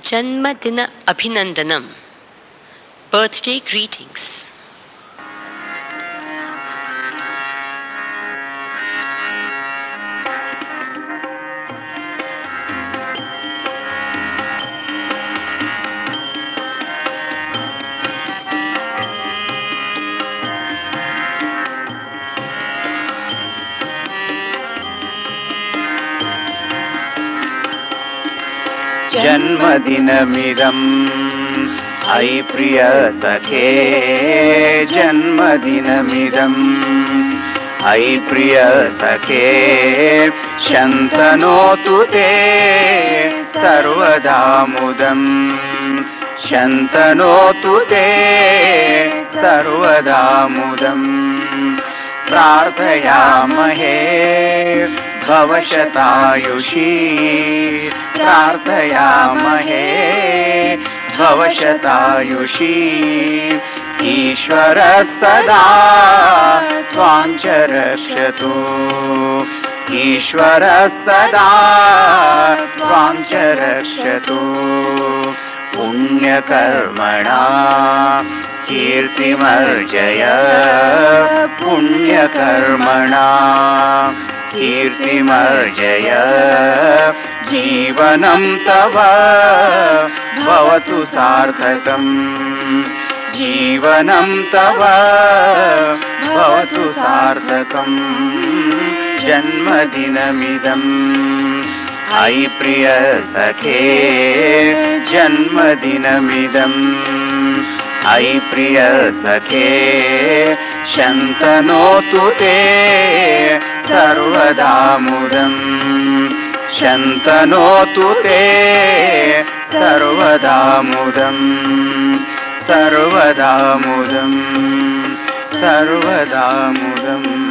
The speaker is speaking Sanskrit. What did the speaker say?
Janmadina Abhinandanam. Birthday greetings. जन्मदिनमिदं अयि प्रिय सखे जन्मदिनमिदं अयि प्रिय सखे शन्तनोतु ते सर्वदा मुदं शन्तनोतु ते सर्वदा मुदं प्रार्थयामहे भवशतायुषी प्रार्थयामहे भवशतायुषी ईश्वर सदा त्वां च रक्षतु ईश्वर सदा त्वां च रक्षतु पुण्यकर्मणा कीर्तिमर्जय पुण्यकर्मणा कीर्तिमर्जय जीवनं तव भवतु सार्थकम् जीवनं तव भवतु सार्थकम् जन्मदिनमिदम् अयि प्रिय सखे जन्मदिनमिदम् अयि प्रिय सखे शन्तनोतु ते सर्वदा मुदं शन्तनोतु ते सर्वदा मुदं सर्वदा मुदं सर्वदा मुदम्